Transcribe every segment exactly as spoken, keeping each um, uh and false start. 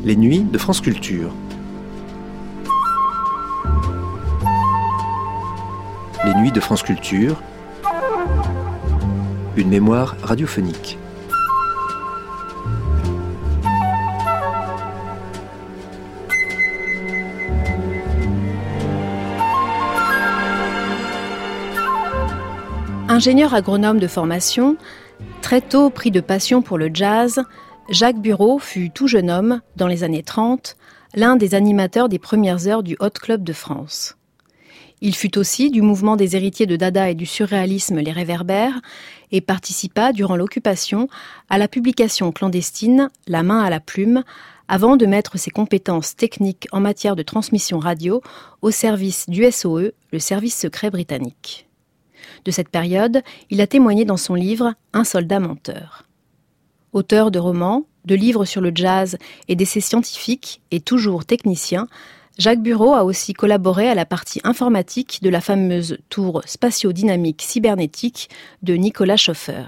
Les nuits de France Culture. Les nuits de France Culture. Une mémoire radiophonique. Ingénieur agronome de formation, très tôt pris de passion pour le jazz, Jacques Bureau fut tout jeune homme, dans les années trente, l'un des animateurs des premières heures du Hot Club de France. Il fut aussi du mouvement des héritiers de Dada et du surréalisme Les Réverbères et participa, durant l'occupation, à la publication clandestine La main à la plume, avant de mettre ses compétences techniques en matière de transmission radio au service du S O E, le service secret britannique. De cette période, il a témoigné dans son livre « Un soldat menteur ». Auteur de romans, de livres sur le jazz et d'essais scientifiques et toujours technicien, Jacques Bureau a aussi collaboré à la partie informatique de la fameuse tour spatio-dynamique cybernétique de Nicolas Schoeffer.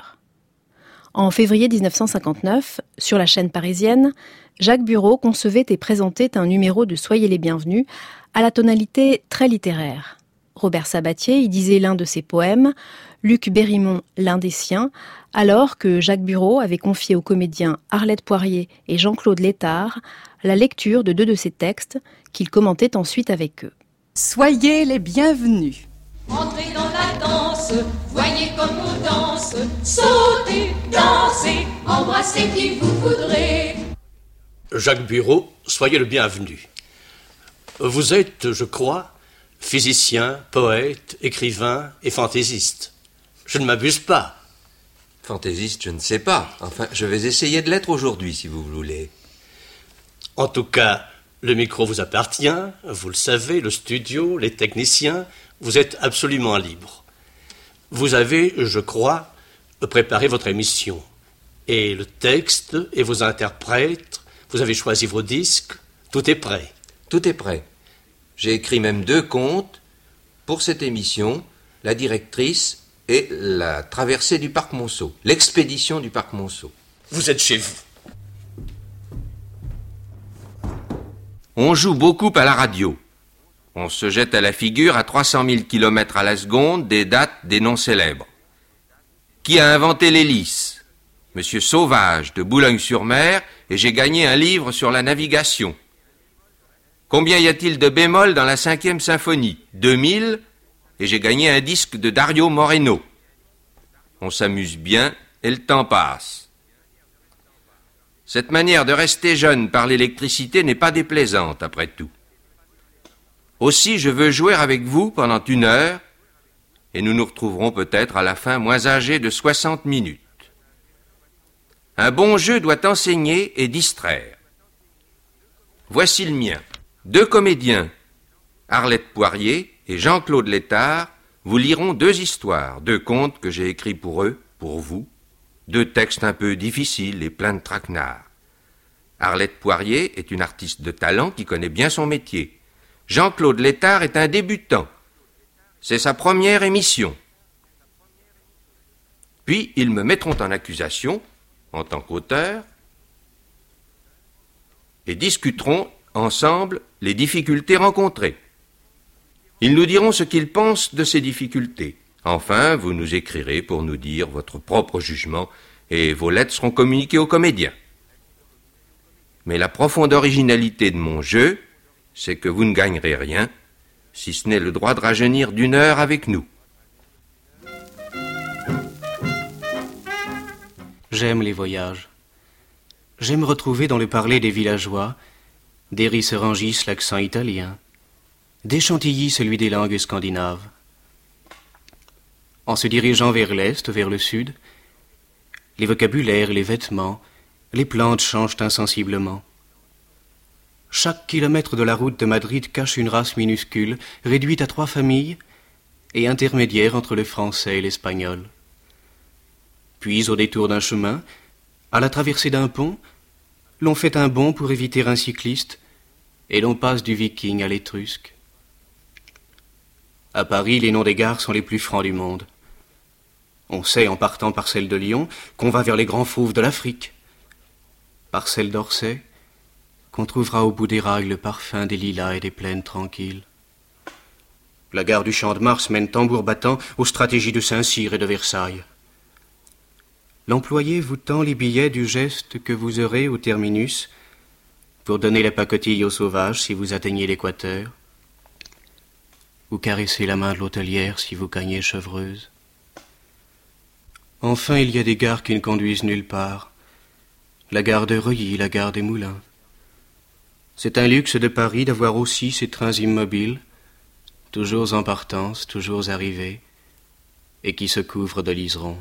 En février dix-neuf cent cinquante-neuf, sur la chaîne parisienne, Jacques Bureau concevait et présentait un numéro de Soyez les bienvenus à la tonalité très littéraire. Robert Sabatier y disait l'un de ses poèmes, Luc Berrimont l'un des siens, alors que Jacques Bureau avait confié aux comédiens Arlette Poirier et Jean-Claude Létard la lecture de deux de ses textes qu'il commentait ensuite avec eux. Soyez les bienvenus. Entrez dans la danse, voyez comme on danse, sautez, dansez, embrassez qui vous voudrez. Jacques Bureau, soyez le bienvenu. Vous êtes, je crois, physicien, poète, écrivain et fantaisiste. Je ne m'abuse pas. Fantaisiste, je ne sais pas. Enfin, je vais essayer de l'être aujourd'hui, si vous voulez. En tout cas, le micro vous appartient, vous le savez, le studio, les techniciens, vous êtes absolument libre. Vous avez, je crois, préparé votre émission. Et le texte, et vos interprètes, vous avez choisi vos disques, tout est prêt. Tout est prêt. J'ai écrit même deux contes pour cette émission, La directrice et La traversée du parc Monceau, l'expédition du parc Monceau. Vous êtes chez vous. On joue beaucoup à la radio. On se jette à la figure à trois cent mille kilomètres à la seconde des dates des noms célèbres. Qui a inventé l'hélice ? Monsieur Sauvage de Boulogne-sur-Mer, et j'ai gagné un livre sur la navigation. Combien y a-t-il de bémols dans la cinquième symphonie ? deux mille, et j'ai gagné un disque de Dario Moreno. On s'amuse bien et le temps passe. Cette manière de rester jeune par l'électricité n'est pas déplaisante, après tout. Aussi, je veux jouer avec vous pendant une heure, et nous nous retrouverons peut-être à la fin moins âgés de soixante minutes. Un bon jeu doit enseigner et distraire. Voici le mien. Deux comédiens, Arlette Poirier et Jean-Claude Létard, vous liront deux histoires, deux contes que j'ai écrits pour eux, pour vous, deux textes un peu difficiles et pleins de traquenards. Arlette Poirier est une artiste de talent qui connaît bien son métier. Jean-Claude Létard est un débutant. C'est sa première émission. Puis ils me mettront en accusation, en tant qu'auteur, et discuteront ensemble les difficultés rencontrées. Ils nous diront ce qu'ils pensent de ces difficultés. Enfin, vous nous écrirez pour nous dire votre propre jugement et vos lettres seront communiquées aux comédiens. Mais la profonde originalité de mon jeu, c'est que vous ne gagnerez rien, si ce n'est le droit de rajeunir d'une heure avec nous. J'aime les voyages. J'aime retrouver dans le parler des villageois des Risserangis l'accent italien, des Chantilly celui des langues scandinaves. En se dirigeant vers l'est, vers le sud, les vocabulaires, les vêtements, les plantes changent insensiblement. Chaque kilomètre de la route de Madrid cache une race minuscule, réduite à trois familles et intermédiaire entre le français et l'espagnol. Puis, au détour d'un chemin, à la traversée d'un pont, l'on fait un bond pour éviter un cycliste et l'on passe du viking à l'étrusque. À Paris, les noms des gares sont les plus francs du monde. On sait, en partant par celle de Lyon, qu'on va vers les grands fauves de l'Afrique. Par celle d'Orsay, qu'on trouvera au bout des rails le parfum des lilas et des plaines tranquilles. La gare du Champ-de-Mars mène tambour battant aux stratégies de Saint-Cyr et de Versailles. L'employé vous tend les billets du geste que vous aurez au terminus pour donner la pacotille aux sauvages si vous atteignez l'équateur, ou caresser la main de l'hôtelière si vous gagnez Chevreuse. Enfin, il y a des gares qui ne conduisent nulle part. La gare de Reuilly, la gare des Moulins. C'est un luxe de Paris d'avoir aussi ces trains immobiles, toujours en partance, toujours arrivés, et qui se couvrent de liserons.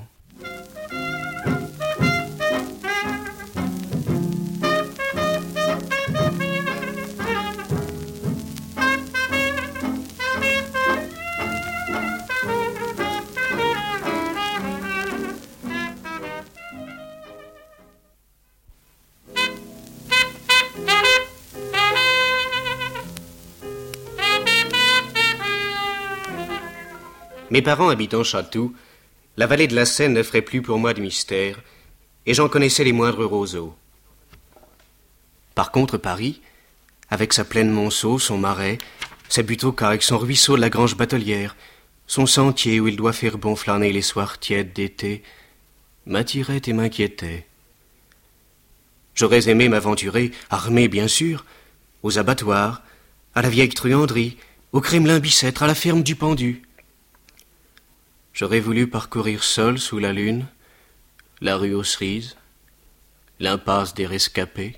Mes parents habitant Chatou, la vallée de la Seine n'offrait plus pour moi de mystère, et j'en connaissais les moindres roseaux. Par contre, Paris, avec sa plaine Monceau, son marais, sa butte aux cailles, son ruisseau de la Grange Batelière, son sentier où il doit faire bon flâner les soirs tièdes d'été, m'attirait et m'inquiétait. J'aurais aimé m'aventurer, armé bien sûr, aux abattoirs, à la vieille truanderie, au Kremlin-Bicêtre, à la ferme du Pendu. J'aurais voulu parcourir seul sous la lune la rue aux Cerises, l'impasse des Rescapés.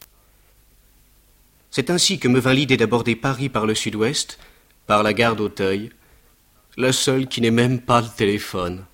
C'est ainsi que me vint l'idée d'aborder Paris par le sud-ouest, par la gare d'Auteuil, la seule qui n'ait même pas de téléphone.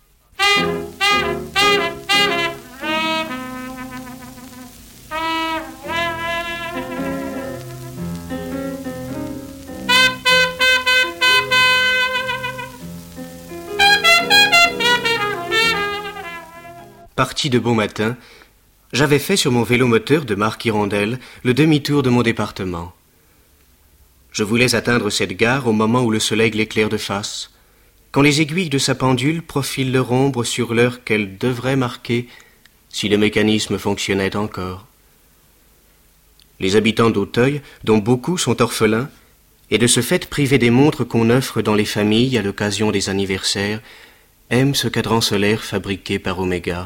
Parti de bon matin, j'avais fait sur mon vélo moteur de marque Hirondelle le demi-tour de mon département. Je voulais atteindre cette gare au moment où le soleil l'éclaire de face, quand les aiguilles de sa pendule profilent leur ombre sur l'heure qu'elle devrait marquer si le mécanisme fonctionnait encore. Les habitants d'Auteuil, dont beaucoup sont orphelins, et de ce fait privés des montres qu'on offre dans les familles à l'occasion des anniversaires, aiment ce cadran solaire fabriqué par Omega.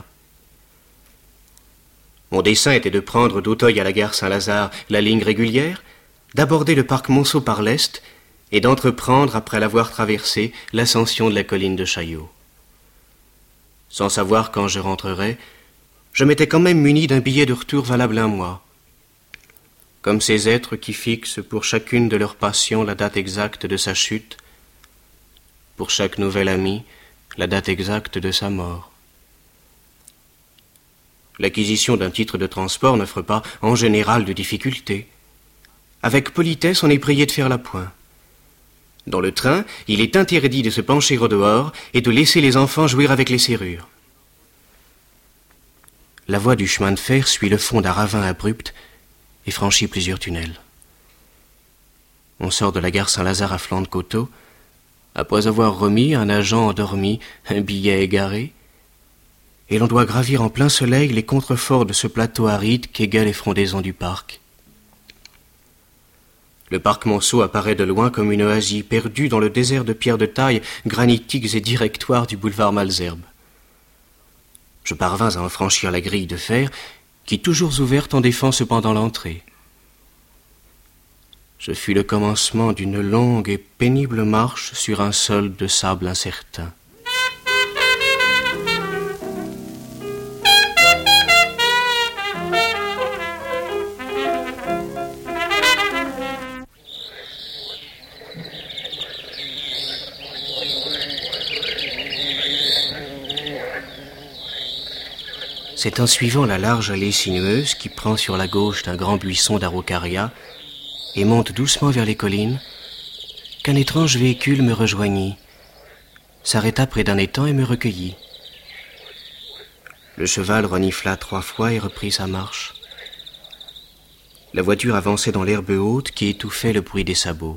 Mon dessein était de prendre d'Auteuil à la gare Saint-Lazare la ligne régulière, d'aborder le parc Monceau par l'est et d'entreprendre, après l'avoir traversé, l'ascension de la colline de Chaillot. Sans savoir quand je rentrerais, je m'étais quand même muni d'un billet de retour valable un mois. Comme ces êtres qui fixent pour chacune de leurs passions la date exacte de sa chute, pour chaque nouvel ami, la date exacte de sa mort. L'acquisition d'un titre de transport n'offre pas, en général, de difficultés. Avec politesse, on est prié de faire la pointe. Dans le train, il est interdit de se pencher au dehors et de laisser les enfants jouer avec les serrures. La voie du chemin de fer suit le fond d'un ravin abrupt et franchit plusieurs tunnels. On sort de la gare Saint-Lazare à flanc de coteau, après avoir remis à un agent endormi un billet égaré, et l'on doit gravir en plein soleil les contreforts de ce plateau aride qu'égalent les frondaisons du parc. Le parc Monceau apparaît de loin comme une oasis perdue dans le désert de pierres de taille, granitiques et directoires du boulevard Malesherbes. Je parvins à en franchir la grille de fer, qui, toujours ouverte, en défend cependant l'entrée. Ce fut le commencement d'une longue et pénible marche sur un sol de sable incertain. C'est en suivant la large allée sinueuse qui prend sur la gauche d'un grand buisson d'araucaria et monte doucement vers les collines qu'un étrange véhicule me rejoignit, s'arrêta près d'un étang et me recueillit. Le cheval renifla trois fois et reprit sa marche. La voiture avançait dans l'herbe haute qui étouffait le bruit des sabots.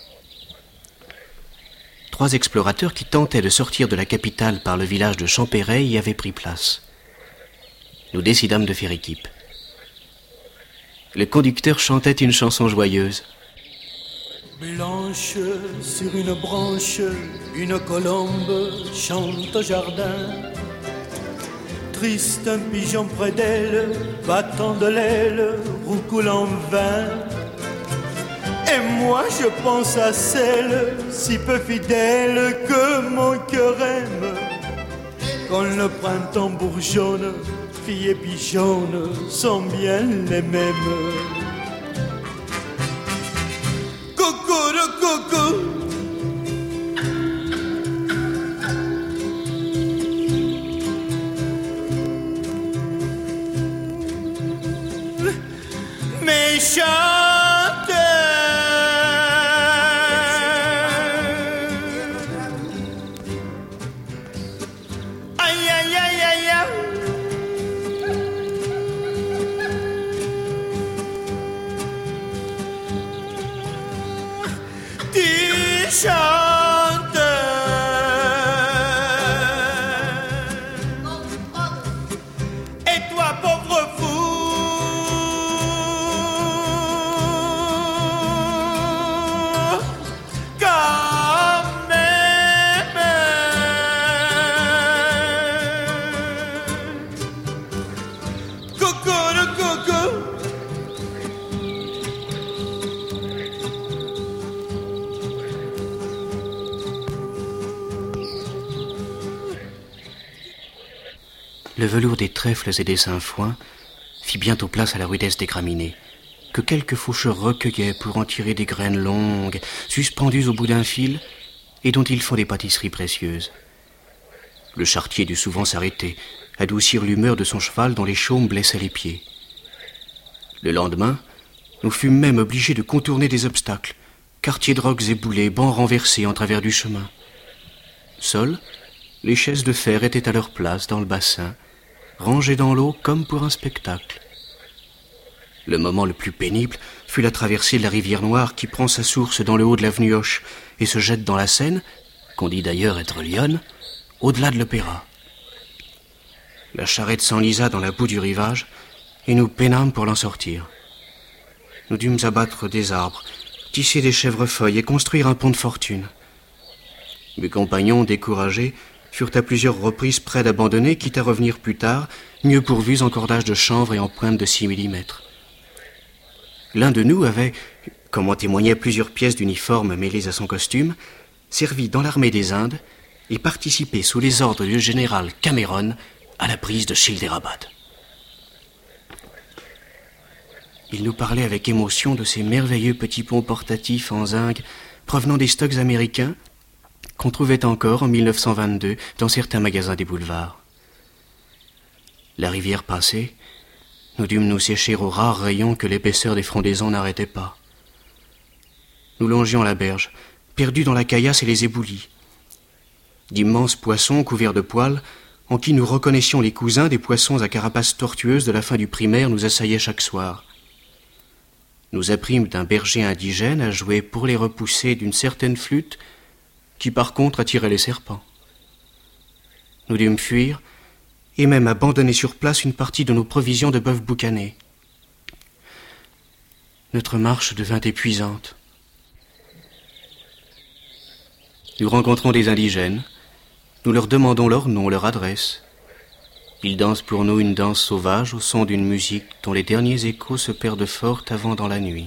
Trois explorateurs qui tentaient de sortir de la capitale par le village de Champéret y avaient pris place. Nous décidâmes de faire équipe. Le conducteur chantait une chanson joyeuse. Blanche sur une branche, une colombe chante au jardin. Triste un pigeon près d'elle, battant de l'aile, roucoule en vain. Et moi je pense à celle, si peu fidèle que mon cœur aime. Quand le printemps bourgeonne, fille et pigeonne sont bien les mêmes. Coucou de coucou. Mais chante. Aïe aïe aïe aïe aïe. Tu chantes. Et toi, pauvre fou, quand même. Coucou de coucou. Le velours des trèfles et des sainfoins fit bientôt place à la rudesse des graminées, que quelques faucheurs recueillaient pour en tirer des graines longues, suspendues au bout d'un fil, et dont ils font des pâtisseries précieuses. Le charretier dut souvent s'arrêter, adoucir l'humeur de son cheval dont les chaumes blessaient les pieds. Le lendemain, nous fûmes même obligés de contourner des obstacles, quartiers de rocs éboulés, bancs renversés en travers du chemin. Seules, les chaises de fer étaient à leur place dans le bassin, rangées dans l'eau comme pour un spectacle. Le moment le plus pénible fut la traversée de la rivière Noire qui prend sa source dans le haut de l'avenue Hoche et se jette dans la Seine, qu'on dit d'ailleurs être l'Yonne, au-delà de l'Opéra. La charrette s'enlisa dans la boue du rivage et nous peinâmes pour l'en sortir. Nous dûmes abattre des arbres, tisser des chèvrefeuilles et construire un pont de fortune. Mes compagnons, découragés, furent à plusieurs reprises près d'abandonner, quitte à revenir plus tard, mieux pourvus en cordages de chanvre et en pointes de six millimètres. L'un de nous avait, comme en témoignaient plusieurs pièces d'uniforme mêlées à son costume, servi dans l'armée des Indes et participé sous les ordres du général Cameron à la prise de Childerabad. Il nous parlait avec émotion de ces merveilleux petits ponts portatifs en zinc provenant des stocks américains qu'on trouvait encore en mille neuf cent vingt-deux dans certains magasins des boulevards. La rivière passée, nous dûmes nous sécher aux rares rayons que l'épaisseur des frondaisons n'arrêtait pas. Nous longions la berge, perdus dans la caillasse et les éboulis. D'immenses poissons couverts de poils, en qui nous reconnaissions les cousins des poissons à carapace tortueuse de la fin du primaire, nous assaillaient chaque soir. Nous apprîmes d'un berger indigène à jouer pour les repousser d'une certaine flûte qui par contre attirait les serpents. Nous dûmes fuir et même abandonner sur place une partie de nos provisions de bœuf boucané. Notre marche devint épuisante. Nous rencontrons des indigènes, nous leur demandons leur nom, leur adresse. Ils dansent pour nous une danse sauvage au son d'une musique dont les derniers échos se perdent fort avant dans la nuit.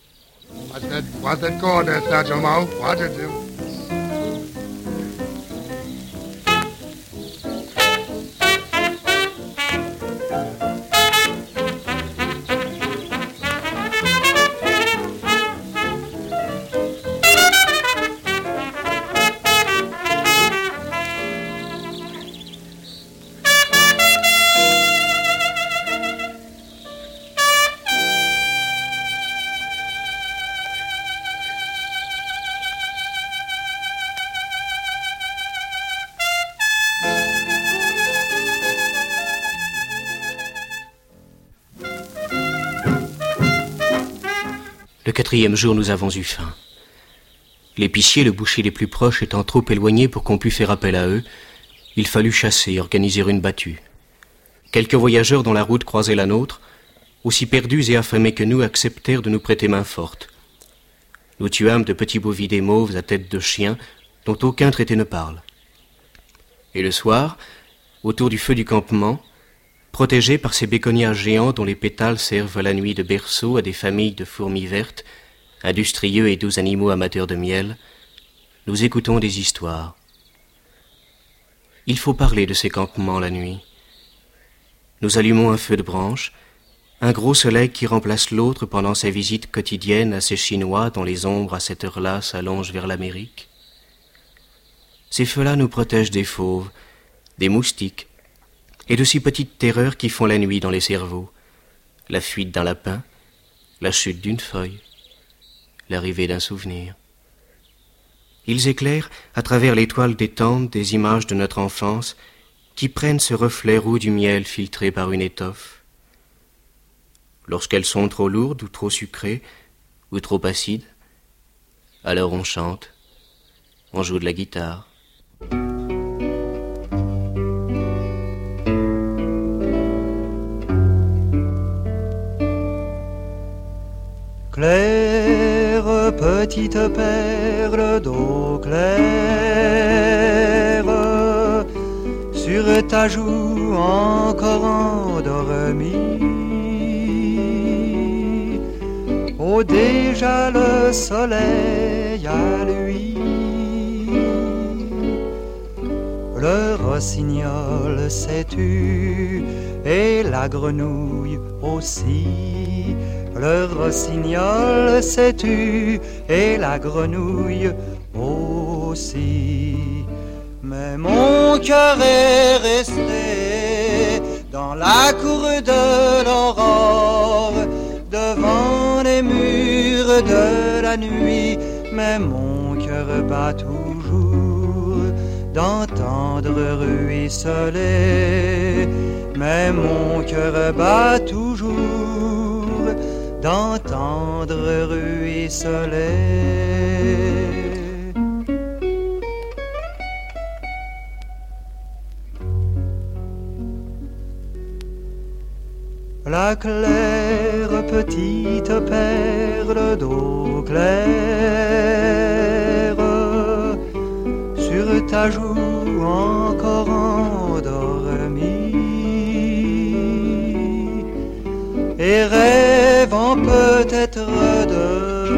Le quatrième jour, nous avons eu faim. L'épicier, le boucher les plus proches étant trop éloignés pour qu'on pût faire appel à eux, il fallut chasser et organiser une battue. Quelques voyageurs dont la route croisait la nôtre aussi perdus et affamés que nous, acceptèrent de nous prêter main forte. Nous tuâmes de petits bovidés mauves à tête de chien, dont aucun traité ne parle. Et le soir, autour du feu du campement, protégés par ces béconias géants dont les pétales servent la nuit de berceau à des familles de fourmis vertes, industrieux et doux animaux amateurs de miel, nous écoutons des histoires. Il faut parler de ces campements la nuit. Nous allumons un feu de branche, un gros soleil qui remplace l'autre pendant sa visite quotidienne à ces Chinois dont les ombres à cette heure-là s'allongent vers l'Amérique. Ces feux-là nous protègent des fauves, des moustiques, et de si petites terreurs qui font la nuit dans les cerveaux, la fuite d'un lapin, la chute d'une feuille, l'arrivée d'un souvenir. Ils éclairent, à travers l'étoile des tentes, des images de notre enfance qui prennent ce reflet roux du miel filtré par une étoffe. Lorsqu'elles sont trop lourdes ou trop sucrées, ou trop acides, alors on chante, on joue de la guitare. Claire, petite perle d'eau claire, sur ta joue encore endormie. Oh, déjà le soleil à lui. Le rossignol sais-tu, et la grenouille aussi. Le rossignol sais-tu, et la grenouille aussi. Mais mon cœur est resté dans la cour de l'aurore, devant les murs de la nuit. Mais mon cœur bat toujours d'entendre ruisseler. Mais mon cœur bat toujours d'entendre ruisseler. La claire petite perle d'eau claire, sur ta joue encore endormie, et rêvant peut-être de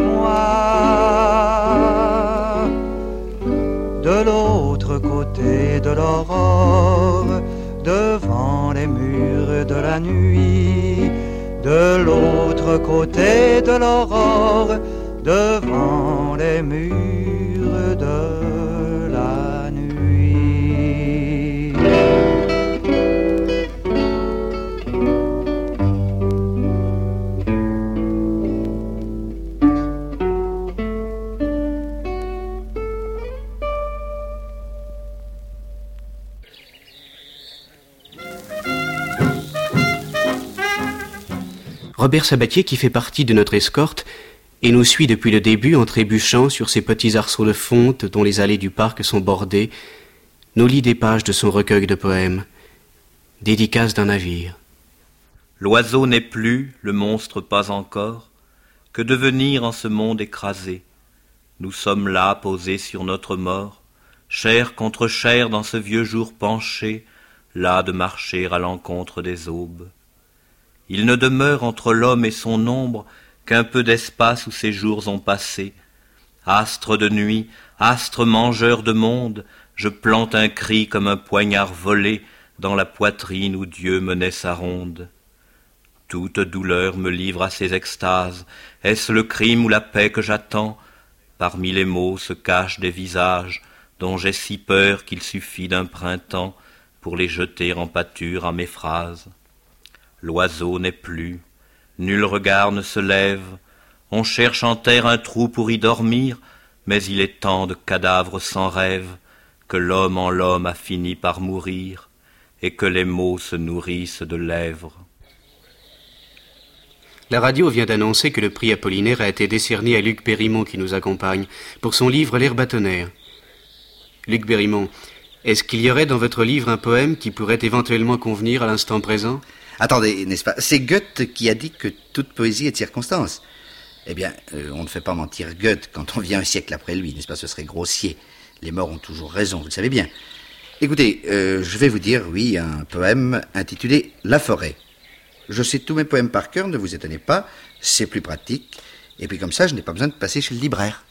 moi, de l'autre côté de l'aurore, devant les murs de la nuit, de l'autre côté de l'aurore, devant les murs de la nuit. Robert Sabatier, qui fait partie de notre escorte et nous suit depuis le début en trébuchant sur ces petits arceaux de fonte dont les allées du parc sont bordées, nous lit des pages de son recueil de poèmes, dédicace d'un navire. L'oiseau n'est plus, le monstre pas encore, que devenir en ce monde écrasé. Nous sommes là, posés sur notre mort, chair contre chair dans ce vieux jour penché, là de marcher à l'encontre des aubes. Il ne demeure entre l'homme et son ombre qu'un peu d'espace où ces jours ont passé. Astre de nuit, astre mangeur de monde, je plante un cri comme un poignard volé dans la poitrine où Dieu menait sa ronde. Toute douleur me livre à ces extases. Est-ce le crime ou la paix que j'attends? Parmi les mots se cachent des visages dont j'ai si peur qu'il suffit d'un printemps pour les jeter en pâture à mes phrases. L'oiseau n'est plus, nul regard ne se lève, on cherche en terre un trou pour y dormir, mais il est tant de cadavres sans rêve, que l'homme en l'homme a fini par mourir, et que les mots se nourrissent de lèvres. La radio vient d'annoncer que le prix Apollinaire a été décerné à Luc Périmont qui nous accompagne, pour son livre L'Herbe à tonnerre. Luc Périmont, Est-ce qu'il y aurait dans votre livre un poème qui pourrait éventuellement convenir à l'instant présent? Attendez, n'est-ce pas? C'est Goethe qui a dit que toute poésie est de circonstance. Eh bien, euh, on ne fait pas mentir Goethe quand on vient un siècle après lui, n'est-ce pas? Ce serait grossier. Les morts ont toujours raison, vous le savez bien. Écoutez, euh, je vais vous dire, oui, un poème intitulé « La forêt ». Je sais tous mes poèmes par cœur, ne vous étonnez pas, c'est plus pratique. Et puis comme ça, je n'ai pas besoin de passer chez le libraire.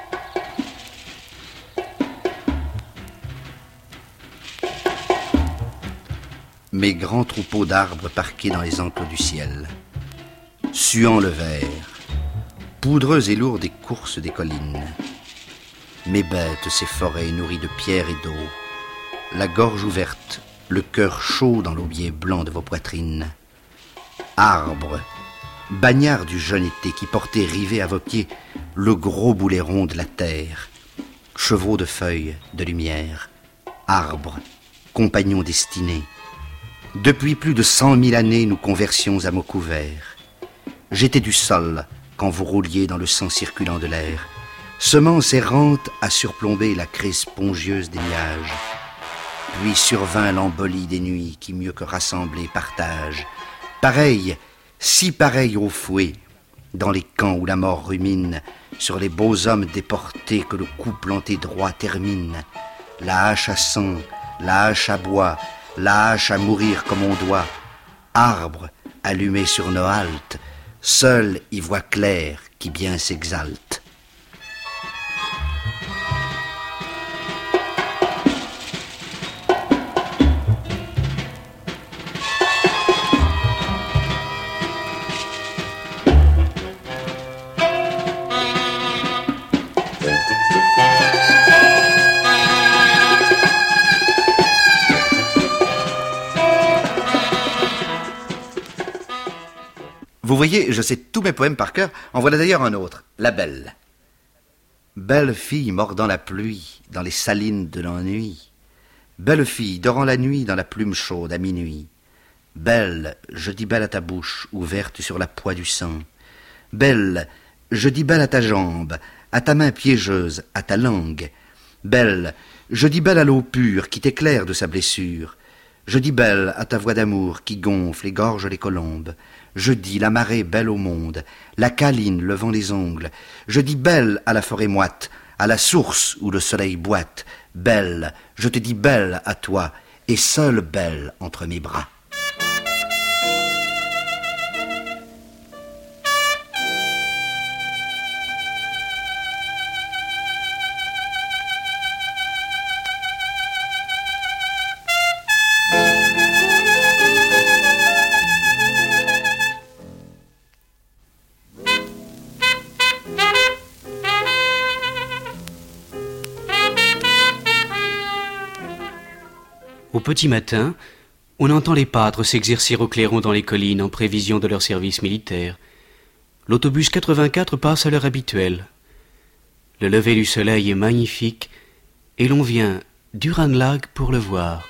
Mes grands troupeaux d'arbres parqués dans les enclos du ciel, suant le vert, poudreuses et lourdes des courses des collines. Mes bêtes, ces forêts nourries de pierres et d'eau, la gorge ouverte, le cœur chaud dans l'aubier blanc de vos poitrines. Arbres, bagnards du jeune été qui portaient rivé à vos pieds le gros boulet rond de la terre, chevaux de feuilles, de lumière, arbres, compagnons destinés. Depuis plus de cent mille années, nous conversions à mots couverts. J'étais du sol quand vous rouliez dans le sang circulant de l'air, semence errante à surplomber la craie spongieuse des nuages. Puis survint l'embolie des nuits qui mieux que rassembler partagent. Pareil, si pareil au fouet, dans les camps où la mort rumine, sur les beaux hommes déportés que le coup planté droit termine. La hache à sang, la hache à bois, la hache à mourir comme on doit. Arbre allumé sur nos haltes, seul y voit clair qui bien s'exalte. Vous voyez, je sais tous mes poèmes par cœur. En voilà d'ailleurs un autre, La Belle. Belle fille mordant la pluie dans les salines de l'ennui. Belle fille dorant la nuit dans la plume chaude à minuit. Belle, je dis belle à ta bouche ouverte sur la poix du sang. Belle, je dis belle à ta jambe, à ta main piégeuse, à ta langue. Belle, je dis belle à l'eau pure qui t'éclaire de sa blessure. Je dis belle à ta voix d'amour qui gonfle et gorge les colombes. Je dis la marée belle au monde, la câline levant les ongles. Je dis belle à la forêt moite, à la source où le soleil boite. Belle, je te dis belle à toi, et seule belle entre mes bras. Au petit matin, on entend les pâtres s'exercer au clairon dans les collines en prévision de leur service militaire. L'autobus quatre-vingt-quatre passe à l'heure habituelle. Le lever du soleil est magnifique et l'on vient d'Uranlag pour le voir.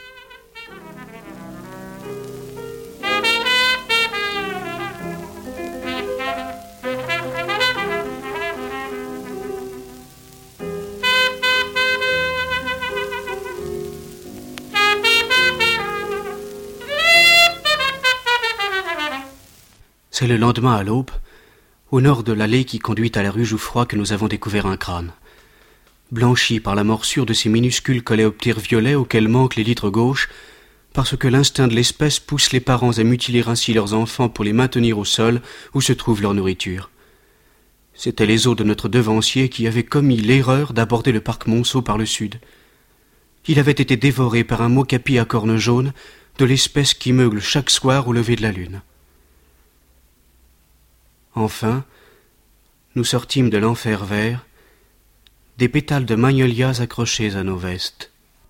C'est le lendemain à l'aube, au nord de l'allée qui conduit à la rue Jouffroy, que nous avons découvert un crâne. Blanchi par la morsure de ces minuscules coléoptères violets auxquels manquent les litres gauches, parce que l'instinct de l'espèce pousse les parents à mutiler ainsi leurs enfants pour les maintenir au sol où se trouve leur nourriture. C'étaient les os de notre devancier qui avaient commis l'erreur d'aborder le parc Monceau par le sud. Il avait été dévoré par un mocapi à cornes jaunes de l'espèce qui meugle chaque soir au lever de la lune. Enfin, nous sortîmes de l'enfer vert, des pétales de magnolias accrochés à nos vestes.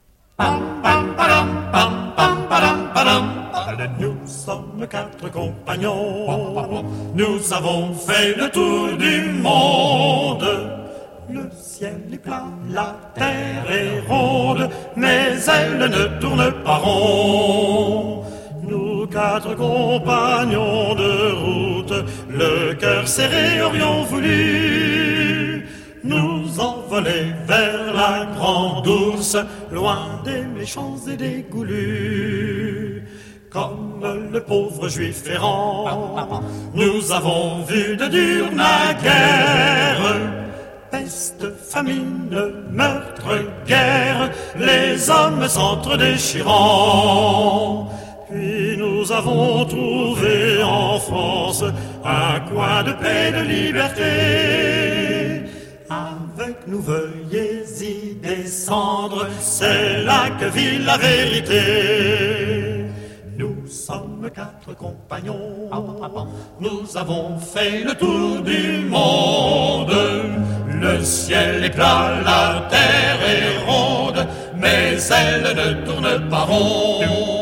Nous sommes quatre compagnons, nous avons fait le tour du monde. Le ciel est plat, la terre est ronde, mais elle ne tourne pas rond. Nous quatre compagnons de route, le cœur serré aurions voulu nous envoler s'envoler vers la grande ours, loin des méchants et des goulus. Comme le pauvre juif errant, nous avons vu de dures naguères. Peste, famine, meurtre, guerre, les hommes s'entre-déchirant. Puis nous avons trouvé en France un coin de paix et de liberté. Avec nous veuillez y descendre, c'est là que vit la vérité. Nous sommes quatre compagnons, nous avons fait le tour du monde. Le ciel est plat, la terre est ronde, mais elle ne tourne pas rond.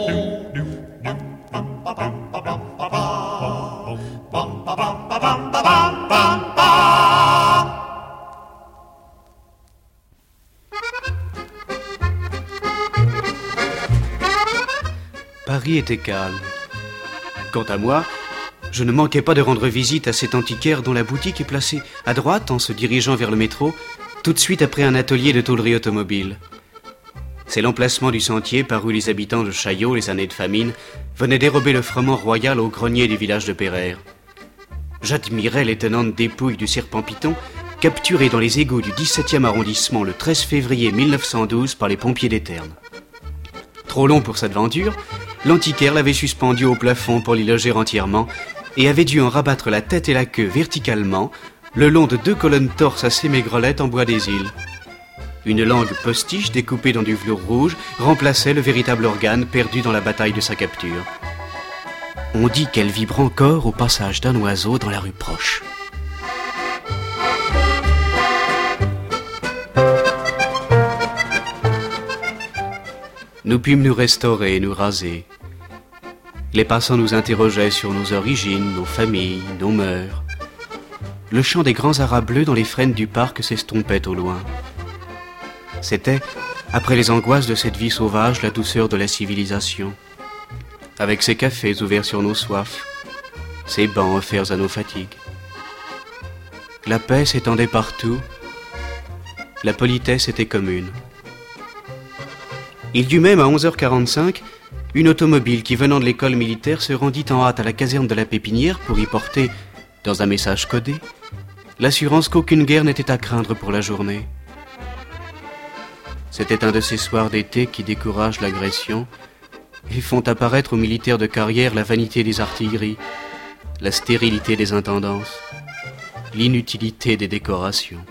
Paris était calme. Quant à moi, je ne manquais pas de rendre visite à cet antiquaire dont la boutique est placée à droite en se dirigeant vers le métro, tout de suite après un atelier de tôlerie automobile. C'est l'emplacement du sentier par où les habitants de Chaillot, les années de famine, venaient dérober le froment royal au grenier du village de Péraire. J'admirais l'étonnante dépouille du serpent python, capturé dans les égouts du dix-septième arrondissement le treize février mille neuf cent douze par les pompiers d'Éterne. Trop long pour cette venture, l'antiquaire l'avait suspendu au plafond pour l'y loger entièrement et avait dû en rabattre la tête et la queue verticalement le long de deux colonnes torses assez maigrelettes en bois des îles. Une langue postiche découpée dans du velours rouge remplaçait le véritable organe perdu dans la bataille de sa capture. On dit qu'elle vibre encore au passage d'un oiseau dans la rue proche. Nous pûmes nous restaurer et nous raser. Les passants nous interrogeaient sur nos origines, nos familles, nos mœurs. Le chant des grands arabes bleus dans les frênes du parc s'estompait au loin. C'était, après les angoisses de cette vie sauvage, la douceur de la civilisation. Avec ses cafés ouverts sur nos soifs, ses bancs offerts à nos fatigues. La paix s'étendait partout, la politesse était commune. Il dut même à onze heures quarante-cinq, une automobile qui venant de l'école militaire se rendit en hâte à la caserne de la Pépinière pour y porter, dans un message codé, l'assurance qu'aucune guerre n'était à craindre pour la journée. C'était un de ces soirs d'été qui découragent l'agression et font apparaître aux militaires de carrière la vanité des artilleries, la stérilité des intendances, l'inutilité des décorations.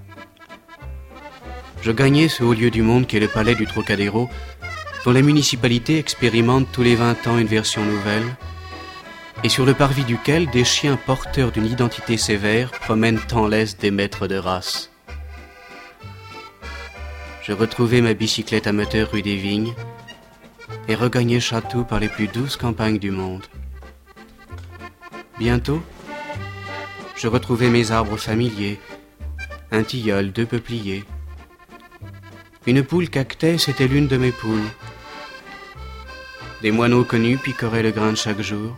Je gagnais ce haut lieu du monde qu'est le palais du Trocadéro, dont la municipalité expérimente tous les vingt ans une version nouvelle, et sur le parvis duquel des chiens porteurs d'une identité sévère promènent en laisse des maîtres de race. Je retrouvai ma bicyclette à moteur rue des Vignes et regagnai Château par les plus douces campagnes du monde. Bientôt, je retrouvai mes arbres familiers, un tilleul, deux peupliers. Une poule cactait, c'était l'une de mes poules. Des moineaux connus picoraient le grain de chaque jour.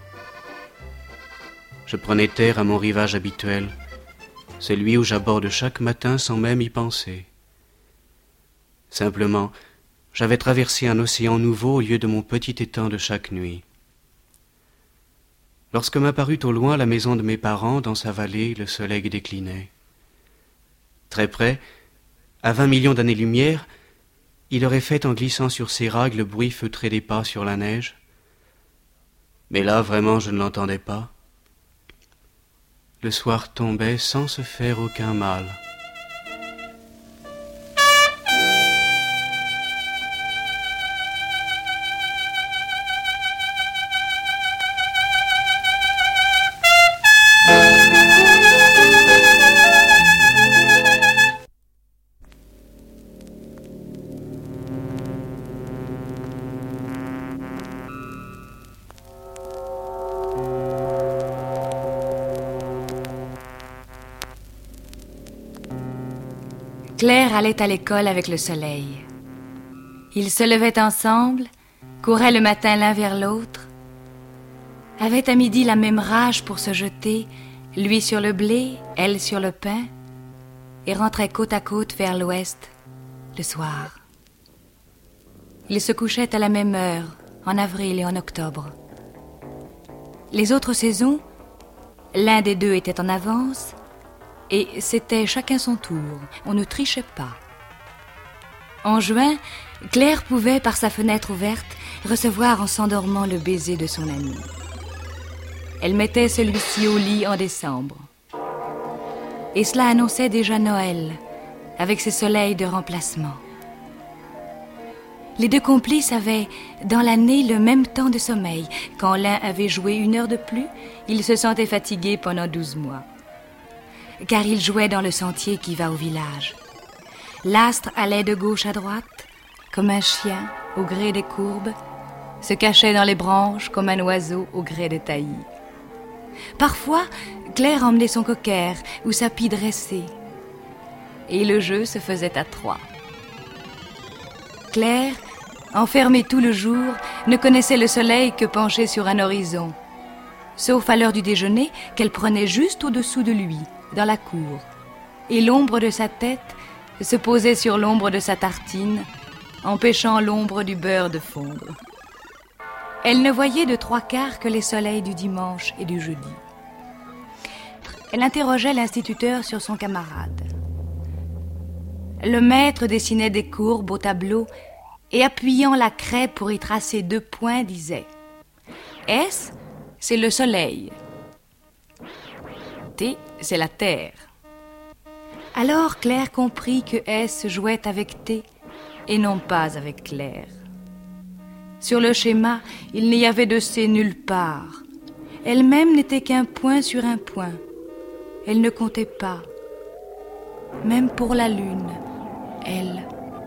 Je prenais terre à mon rivage habituel, celui où j'aborde chaque matin sans même y penser. Simplement, j'avais traversé un océan nouveau au lieu de mon petit étang de chaque nuit. Lorsque m'apparut au loin la maison de mes parents, dans sa vallée, le soleil déclinait. Très près, à vingt millions d'années-lumière, il aurait fait en glissant sur ses ragues le bruit feutré des pas sur la neige. Mais là, vraiment, je ne l'entendais pas. Le soir tombait sans se faire aucun mal. Claire allait à l'école avec le soleil. Ils se levaient ensemble, couraient le matin l'un vers l'autre, avaient à midi la même rage pour se jeter, lui sur le blé, elle sur le pain. et rentrait côte à côte vers l'ouest le soir. Ils se couchaient à la même heure, en avril et en octobre. Les autres saisons, l'un des deux était en avance, et c'était chacun son tour, on ne trichait pas. En juin, Claire pouvait, par sa fenêtre ouverte, recevoir en s'endormant le baiser de son ami. Elle mettait celui-ci au lit en décembre. Et cela annonçait déjà Noël, avec ses soleils de remplacement. Les deux complices avaient, dans l'année, le même temps de sommeil. Quand l'un avait joué une heure de plus, il se sentait fatigué pendant douze mois. Car il jouait dans le sentier qui va au village. L'astre allait de gauche à droite, comme un chien au gré des courbes, se cachait dans les branches comme un oiseau au gré des taillis. Parfois, Claire emmenait son cocker ou sa pie dressée. Et le jeu se faisait à trois. Claire, enfermée tout le jour, ne connaissait le soleil que penché sur un horizon, sauf à l'heure du déjeuner qu'elle prenait juste au-dessous de lui, dans la cour, et l'ombre de sa tête se posait sur l'ombre de sa tartine, empêchant l'ombre du beurre de fondre. Elle ne voyait de trois quarts que les soleils du dimanche et du jeudi. Elle interrogeait l'instituteur sur son camarade. Le maître dessinait des courbes au tableau et, appuyant la craie pour y tracer deux points, disait « S, c'est le soleil. T, c'est la terre. » Alors Claire comprit que S jouait avec T et non pas avec Claire. Sur le schéma, il n'y avait de C nulle part. Elle-même n'était qu'un point sur un point. Elle ne comptait pas. Même pour la lune, elle.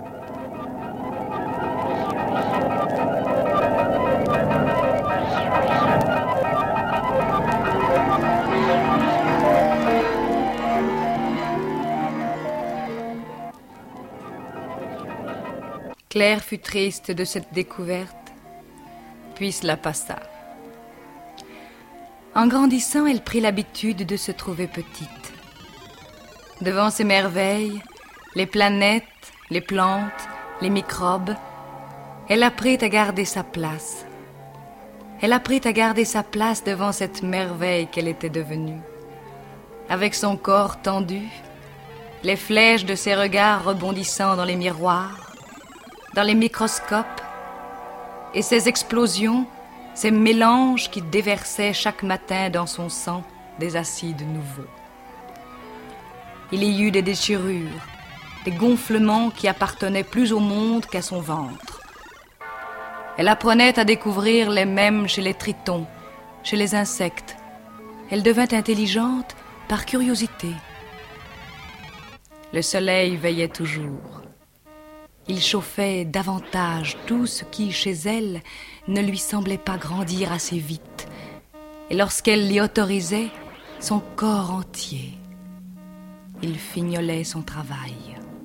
Claire fut triste de cette découverte, puis cela passa. En grandissant, elle prit l'habitude de se trouver petite. Devant ces merveilles, les planètes, les plantes, les microbes, elle apprit à garder sa place. Elle apprit à garder sa place devant cette merveille qu'elle était devenue. Avec son corps tendu, les flèches de ses regards rebondissant dans les miroirs, dans les microscopes, et ces explosions, ces mélanges qui déversaient chaque matin dans son sang des acides nouveaux. Il y eut des déchirures, des gonflements qui appartenaient plus au monde qu'à son ventre. Elle apprenait à découvrir les mêmes chez les tritons, chez les insectes. Elle devint intelligente par curiosité. Le soleil veillait toujours. Il chauffait davantage tout ce qui, chez elle, ne lui semblait pas grandir assez vite. Et lorsqu'elle l'y autorisait, son corps entier, il fignolait son travail.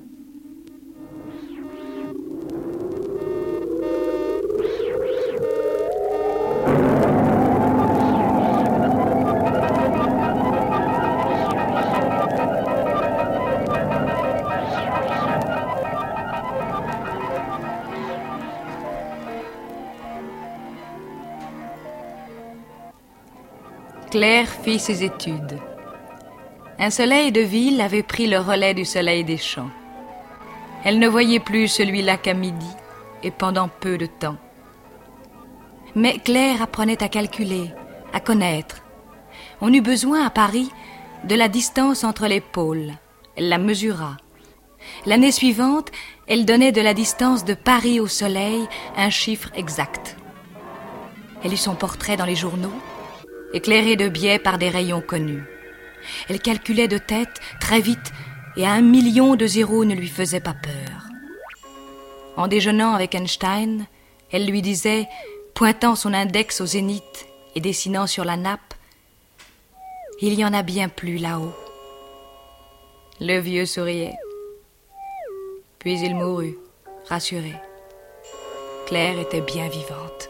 Claire fit ses études. Un soleil de ville avait pris le relais du soleil des champs. Elle ne voyait plus celui-là qu'à midi et pendant peu de temps. Mais Claire apprenait à calculer, à connaître. On eut besoin à Paris de la distance entre les pôles. Elle la mesura. L'année suivante, elle donnait de la distance de Paris au soleil un chiffre exact. Elle eut son portrait dans les journaux, éclairé de biais par des rayons connus. Elle calculait de tête, très vite, et un million de zéros ne lui faisait pas peur. En déjeunant avec Einstein, elle lui disait, pointant son index au zénith et dessinant sur la nappe, « Il y en a bien plus là-haut. » Le vieux souriait. Puis il mourut, rassuré. Claire était bien vivante.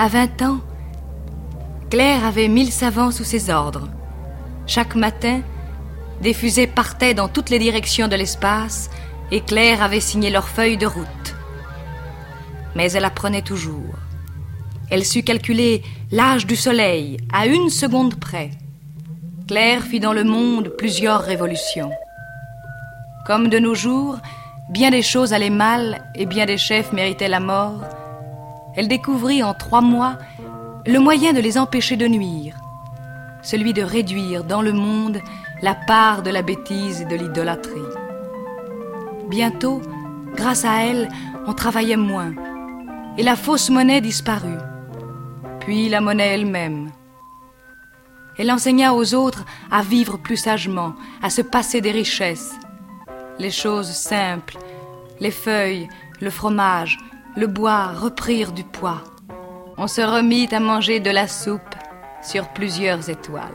À vingt ans, Claire avait mille savants sous ses ordres. Chaque matin, des fusées partaient dans toutes les directions de l'espace et Claire avait signé leurs feuilles de route. Mais elle apprenait toujours. Elle sut calculer l'âge du soleil à une seconde près. Claire fit dans le monde plusieurs révolutions. Comme de nos jours, bien des choses allaient mal et bien des chefs méritaient la mort, elle découvrit en trois mois le moyen de les empêcher de nuire, celui de réduire dans le monde la part de la bêtise et de l'idolâtrie. Bientôt, grâce à elle, on travaillait moins, et la fausse monnaie disparut, puis la monnaie elle-même. Elle enseigna aux autres à vivre plus sagement, à se passer des richesses, les choses simples, les feuilles, le fromage, le bois reprirent du poids. On se remit à manger de la soupe sur plusieurs étoiles.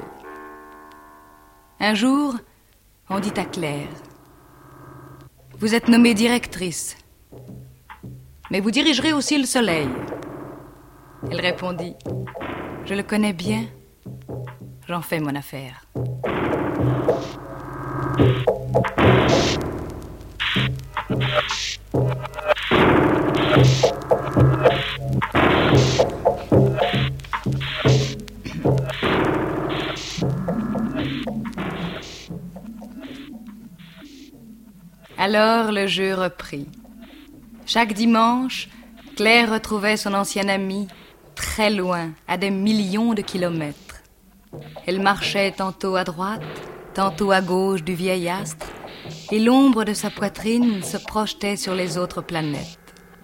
Un jour, on dit à Claire: « Vous êtes nommée directrice, mais vous dirigerez aussi le soleil. » Elle répondit: « Je le connais bien, j'en fais mon affaire. » Alors le jeu reprit. Chaque dimanche, Claire retrouvait son ancienne amie très loin, à des millions de kilomètres. Elle marchait tantôt à droite, tantôt à gauche du vieil astre, et l'ombre de sa poitrine se projetait sur les autres planètes.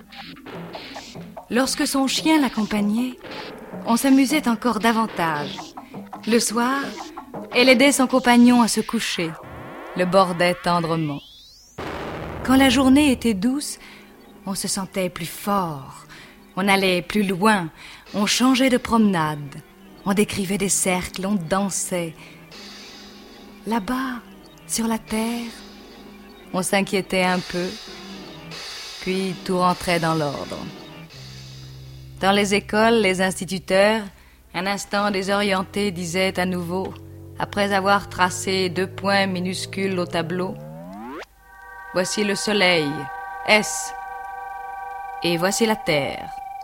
Lorsque son chien l'accompagnait, on s'amusait encore davantage. Le soir, elle aidait son compagnon à se coucher, le bordait tendrement. Quand la journée était douce, on se sentait plus fort, on allait plus loin, on changeait de promenade, on décrivait des cercles, on dansait. Là-bas, sur la terre, on s'inquiétait un peu, puis tout rentrait dans l'ordre. Dans les écoles, les instituteurs, un instant désorientés, disaient à nouveau, après avoir tracé deux points minuscules au tableau: « Voici le soleil, S, et voici la terre, T. »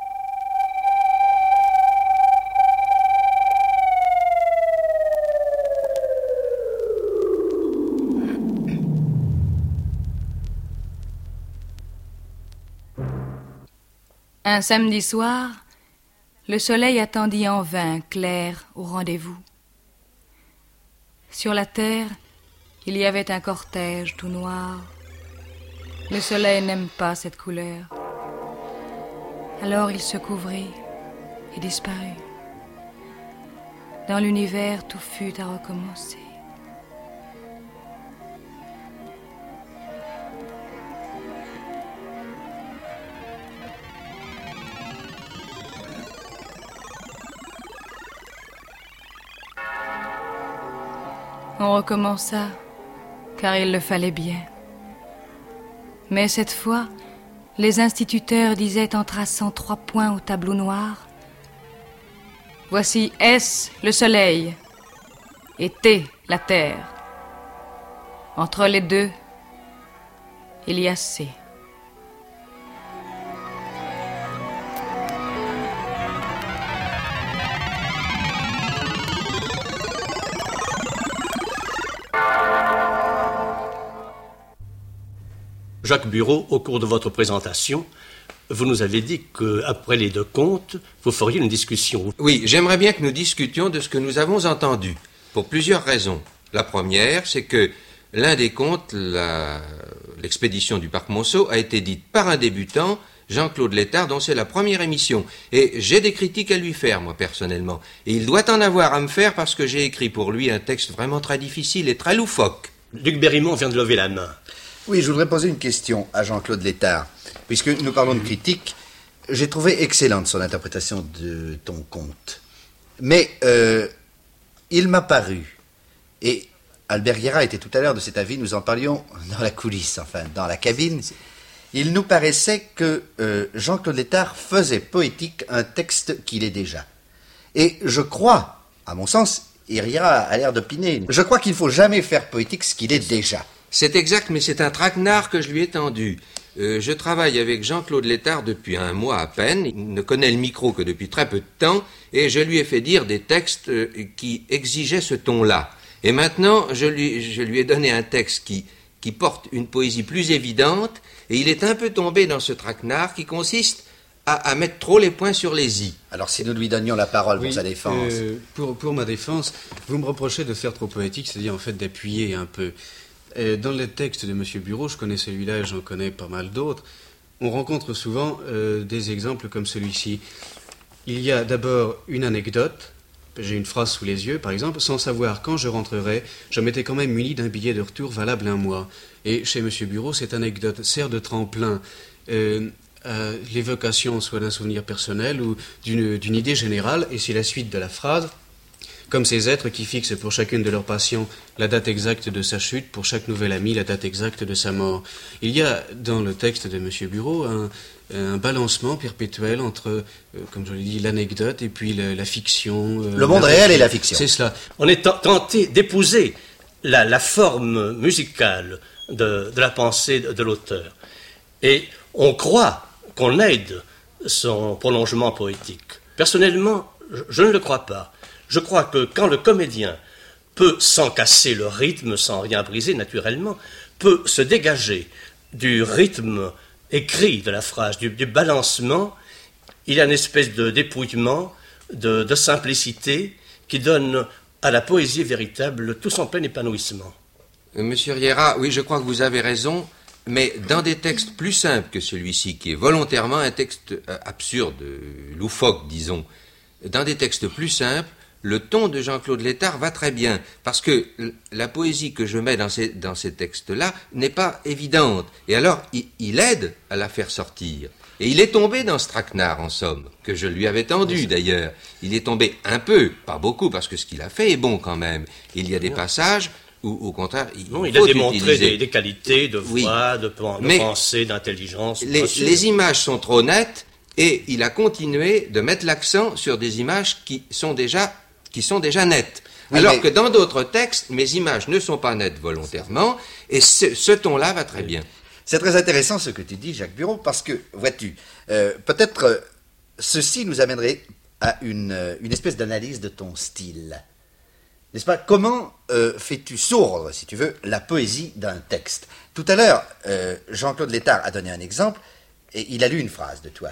Un samedi soir, le soleil attendit en vain Claire au rendez-vous. Sur la terre, il y avait un cortège tout noir. Le soleil n'aime pas cette couleur. Alors il se couvrit et disparut. Dans l'univers, tout fut à recommencer. On recommença, car il le fallait bien. Mais cette fois, les instituteurs disaient en traçant trois points au tableau noir: « Voici S, le soleil, et T, la terre. Entre les deux, il y a C. » Jacques Bureau, au cours de votre présentation, vous nous avez dit qu'après les deux contes, vous feriez une discussion. Oui, j'aimerais bien que nous discutions de ce que nous avons entendu, pour plusieurs raisons. La première, c'est que l'un des contes, la... l'expédition du parc Monceau, a été dite par un débutant, Jean-Claude Létard, dont c'est la première émission. Et j'ai des critiques à lui faire, moi, personnellement. Et il doit en avoir à me faire parce que j'ai écrit pour lui un texte vraiment très difficile et très loufoque. Luc Berrimont vient de lever la main. Oui, je voudrais poser une question à Jean-Claude Létard. Puisque nous parlons de critique, j'ai trouvé excellente son interprétation de ton conte. Mais euh, il m'a paru, et Albert Guérin était tout à l'heure de cet avis, nous en parlions dans la coulisse, enfin dans la cabine, il nous paraissait que euh, Jean-Claude Létard faisait poétique un texte qu'il est déjà. Et je crois, à mon sens, Iriart a l'air d'opiner, je crois qu'il ne faut jamais faire poétique ce qu'il est déjà. C'est exact, mais c'est un traquenard que je lui ai tendu. Euh, je travaille avec Jean-Claude Létard depuis un mois à peine. Il ne connaît le micro que depuis très peu de temps, et je lui ai fait dire des textes euh, qui exigeaient ce ton-là. Et maintenant, je lui, je lui ai donné un texte qui, qui porte une poésie plus évidente, et il est un peu tombé dans ce traquenard qui consiste à, à mettre trop les points sur les i. Alors si nous lui donnions la parole oui, pour sa défense... Euh, pour, pour ma défense, vous me reprochez de faire trop poétique, c'est-à-dire en fait d'appuyer un peu... Dans les textes de M. Bureau, je connais celui-là et j'en connais pas mal d'autres, on rencontre souvent euh, des exemples comme celui-ci. Il y a d'abord une anecdote, j'ai une phrase sous les yeux, par exemple, sans savoir quand je rentrerai, je m'étais quand même muni d'un billet de retour valable un mois. Et chez M. Bureau, cette anecdote sert de tremplin euh, à l'évocation soit d'un souvenir personnel ou d'une, d'une idée générale, et c'est la suite de la phrase. Comme ces êtres qui fixent pour chacune de leurs passions la date exacte de sa chute, pour chaque nouvel ami la date exacte de sa mort. Il y a dans le texte de M. Bureau un, un balancement perpétuel entre, euh, comme je l'ai dit, l'anecdote et puis le, la fiction. Euh, le monde réel et la fiction. C'est cela. On est tenté d'épouser la, la forme musicale de, de la pensée de, de l'auteur. Et on croit qu'on aide son prolongement poétique. Personnellement, je, je ne le crois pas. Je crois que quand le comédien peut, sans casser le rythme, sans rien briser naturellement, peut se dégager du rythme écrit de la phrase, du, du balancement, il y a une espèce de dépouillement, de, de simplicité qui donne à la poésie véritable tout son plein épanouissement. Euh, Monsieur Riera, oui, je crois que vous avez raison, mais dans des textes plus simples que celui-ci, qui est volontairement un texte euh, absurde, euh, loufoque, disons, dans des textes plus simples, le ton de Jean-Claude Létard va très bien, parce que la poésie que je mets dans ces, dans ces textes-là n'est pas évidente. Et alors, il, il aide à la faire sortir. Et il est tombé dans ce traquenard, en somme, que je lui avais tendu d'ailleurs. Il est tombé un peu, pas beaucoup, parce que ce qu'il a fait est bon quand même. Il y a des passages où, au contraire, il non, il faut a démontré utiliser... des, des qualités de voix, oui. de, de Mais pensée, d'intelligence. Les, les images sont trop nettes, et il a continué de mettre l'accent sur des images qui sont déjà... qui sont déjà nettes. Oui, alors mais... que dans d'autres textes, mes images ne sont pas nettes volontairement, et ce, ce ton-là va très bien. C'est très intéressant ce que tu dis, Jacques Bureau, parce que, vois-tu, euh, peut-être euh, ceci nous amènerait à une, euh, une espèce d'analyse de ton style. N'est-ce pas? Comment euh, fais-tu sourdre, si tu veux, la poésie d'un texte? Tout à l'heure, euh, Jean-Claude Létard a donné un exemple, et il a lu une phrase de toi.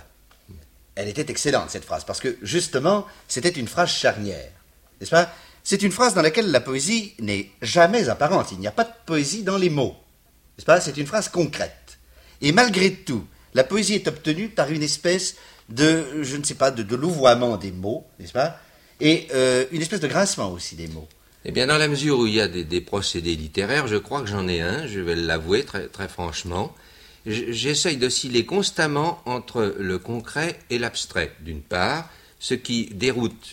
Elle était excellente, cette phrase, parce que, justement, c'était une phrase charnière. N'est-ce pas? C'est une phrase dans laquelle la poésie n'est jamais apparente. Il n'y a pas de poésie dans les mots. N'est-ce pas? C'est une phrase concrète. Et malgré tout, la poésie est obtenue par une espèce de, je ne sais pas, de, de louvoiement des mots, n'est-ce pas? Et euh, une espèce de grincement aussi des mots. Eh bien, dans la mesure où il y a des, des procédés littéraires, je crois que j'en ai un, je vais l'avouer très, très franchement. J'essaye d'osciller constamment entre le concret et l'abstrait, d'une part, ce qui déroute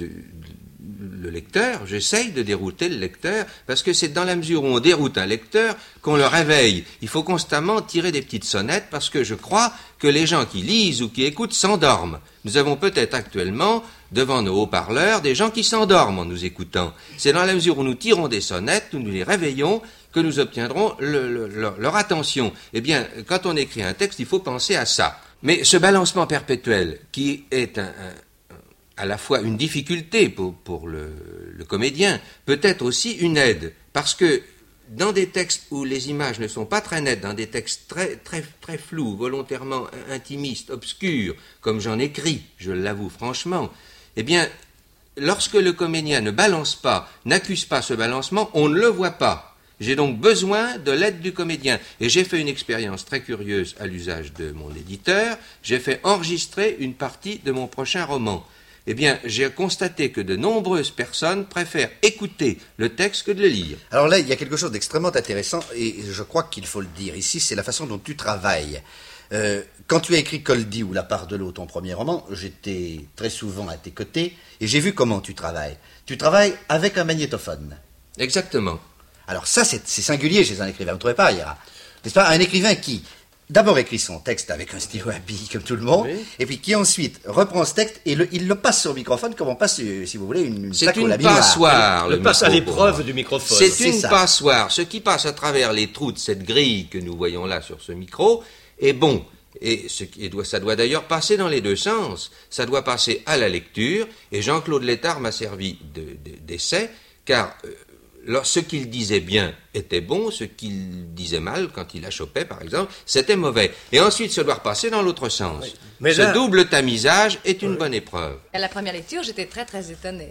le lecteur, j'essaye de dérouter le lecteur, parce que c'est dans la mesure où on déroute un lecteur qu'on le réveille. Il faut constamment tirer des petites sonnettes, parce que je crois que les gens qui lisent ou qui écoutent s'endorment. Nous avons peut-être actuellement, devant nos haut-parleurs, des gens qui s'endorment en nous écoutant. C'est dans la mesure où nous tirons des sonnettes, où nous les réveillons, que nous obtiendrons le, le, leur, leur attention. Eh bien, quand on écrit un texte, il faut penser à ça. Mais ce balancement perpétuel, qui est un, un à la fois une difficulté pour, pour le, le comédien, peut être aussi une aide, parce que dans des textes où les images ne sont pas très nettes, dans des textes très, très, très flous, volontairement intimistes, obscurs, comme j'en écris, je l'avoue franchement, eh bien, lorsque le comédien ne balance pas, n'accuse pas ce balancement, on ne le voit pas. J'ai donc besoin de l'aide du comédien. Et j'ai fait une expérience très curieuse à l'usage de mon éditeur, j'ai fait enregistrer une partie de mon prochain roman. Eh bien, j'ai constaté que de nombreuses personnes préfèrent écouter le texte que de le lire. Alors là, il y a quelque chose d'extrêmement intéressant, et je crois qu'il faut le dire ici, c'est la façon dont tu travailles. Euh, quand tu as écrit Coldy ou La part de l'eau, ton premier roman, j'étais très souvent à tes côtés, et j'ai vu comment tu travailles. Tu travailles avec un magnétophone. Exactement. Alors ça, c'est, c'est singulier chez un écrivain, vous ne trouvez pas, Ira? N'est-ce pas? Un écrivain qui d'abord écrit son texte avec un stylo à billes comme tout le monde, oui. Et puis qui ensuite reprend ce texte et le, il le passe sur le microphone comme on passe, si vous voulez, une, une C'est une passoire. Le, le passe à l'épreuve du microphone. C'est, c'est une ça. passoire. Ce qui passe à travers les trous de cette grille que nous voyons là sur ce micro est bon. Et, ce qui, et doit, ça doit d'ailleurs passer dans les deux sens. Ça doit passer à la lecture, et Jean-Claude Létard m'a servi de, de, d'essai, car euh, alors, ce qu'il disait bien était bon, ce qu'il disait mal, quand il achoppait par exemple, c'était mauvais. Et ensuite, ça doit repasser dans l'autre sens. Oui. Mais ce là... double tamisage est une oui. bonne épreuve. À la première lecture, j'étais très très étonnée.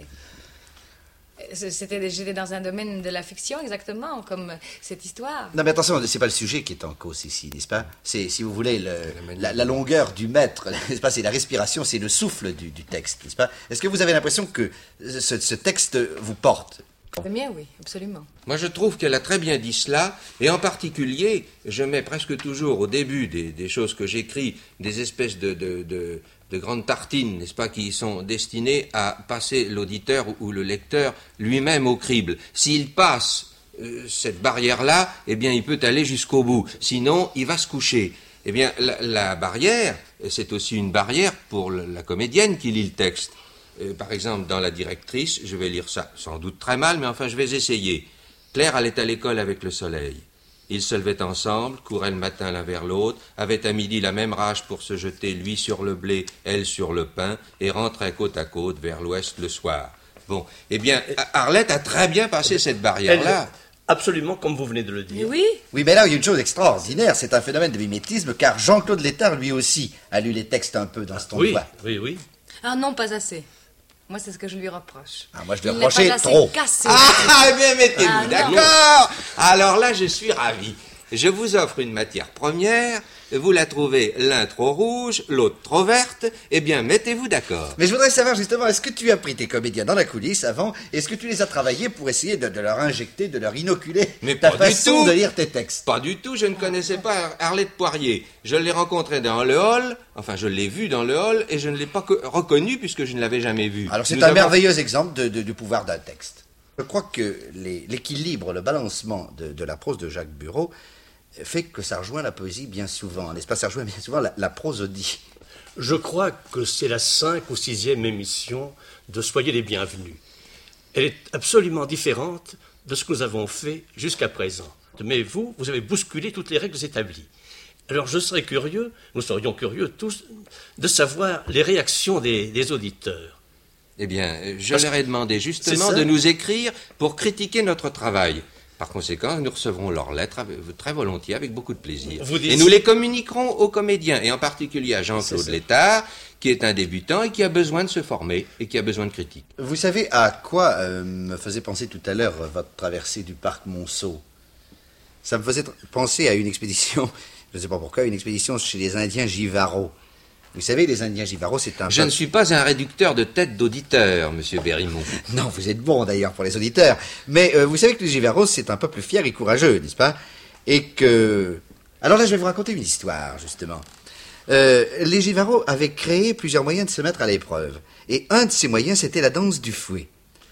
C'était, j'étais dans un domaine de la fiction, exactement, comme cette histoire. Non, mais attention, c'est pas le sujet qui est en cause ici, n'est-ce pas? C'est, si vous voulez, le, la, la longueur du maître, n'est-ce pas? C'est la respiration, c'est le souffle du, du texte, n'est-ce pas? Est-ce que vous avez l'impression que ce, ce texte vous porte? Le mien, oui, absolument. Moi, je trouve qu'elle a très bien dit cela, et en particulier, je mets presque toujours au début des, des choses que j'écris des espèces de... de, de de grandes tartines, n'est-ce pas, qui sont destinées à passer l'auditeur ou le lecteur lui-même au crible. S'il passe euh, cette barrière-là, eh bien, il peut aller jusqu'au bout. Sinon, il va se coucher. Eh bien, la, la barrière, c'est aussi une barrière pour le, la comédienne qui lit le texte. Euh, par exemple, dans La Directrice, je vais lire ça sans doute très mal, mais enfin, je vais essayer. Claire allait à l'école avec le soleil. Ils se levaient ensemble, couraient le matin l'un vers l'autre, avaient à midi la même rage pour se jeter, lui sur le blé, elle sur le pain, et rentraient côte à côte vers l'ouest le soir. Bon, eh bien, Arlette a très bien passé cette barrière-là. Absolument, comme vous venez de le dire. Oui. Oui, mais là, il y a une chose extraordinaire, c'est un phénomène de mimétisme, car Jean-Claude Létard, lui aussi, a lu les textes un peu dans ce ton oui, de voix. Oui, oui, Ah non, pas assez. Moi, c'est ce que je lui reproche. Ah, moi, je lui reprochais trop. Cassé, ah, bien, mettez-vous ah, d'accord. Alors là, je suis ravi. Je vous offre une matière première, vous la trouvez l'un trop rouge, l'autre trop verte, eh bien, mettez-vous d'accord. Mais je voudrais savoir justement, est-ce que tu as pris tes comédiens dans la coulisse avant, est-ce que tu les as travaillés pour essayer de, de leur injecter, de leur inoculer Mais ta pas façon du tout. de lire tes textes? Pas du tout, je ne connaissais pas Arlette Poirier. Je l'ai rencontrée dans le hall, enfin, je l'ai vue dans le hall, et je ne l'ai pas reconnue puisque je ne l'avais jamais vue. Alors, c'est Nous un avons... merveilleux exemple de, de, du pouvoir d'un texte. Je crois que les, l'équilibre, le balancement de, de la prose de Jacques Bureau fait que ça rejoint la poésie bien souvent, n'est-ce pas? Ça rejoint bien souvent la, la prosodie. Je crois que c'est la cinq ou sixième émission de Soyez les bienvenus. Elle est absolument différente de ce que nous avons fait jusqu'à présent. Mais vous, vous avez bousculé toutes les règles établies. Alors je serais curieux, nous serions curieux tous, de savoir les réactions des, des auditeurs. Eh bien, je Parce leur ai demandé justement de nous écrire pour critiquer notre travail. Par conséquent, nous recevrons leurs lettres très volontiers, avec beaucoup de plaisir. Vous dites... Et nous les communiquerons aux comédiens, et en particulier à Jean-Claude Létard, qui est un débutant et qui a besoin de se former, et qui a besoin de critique. Vous savez à quoi euh, me faisait penser tout à l'heure votre traversée du parc Monceau? Ça me faisait penser à une expédition, je ne sais pas pourquoi, une expédition chez les Indiens Jivaros. Vous savez, les Indiens Jivaros, c'est un... Je ne suis pas un réducteur de tête d'auditeur, monsieur Berrimont. Non, vous êtes bon, d'ailleurs, pour les auditeurs. Mais euh, vous savez que les Jivaros, c'est un peuple fier et courageux, n'est-ce pas? Et que... Alors là, je vais vous raconter une histoire, justement. Euh, les Jivaros avaient créé plusieurs moyens de se mettre à l'épreuve. Et un de ces moyens, c'était la danse du fouet.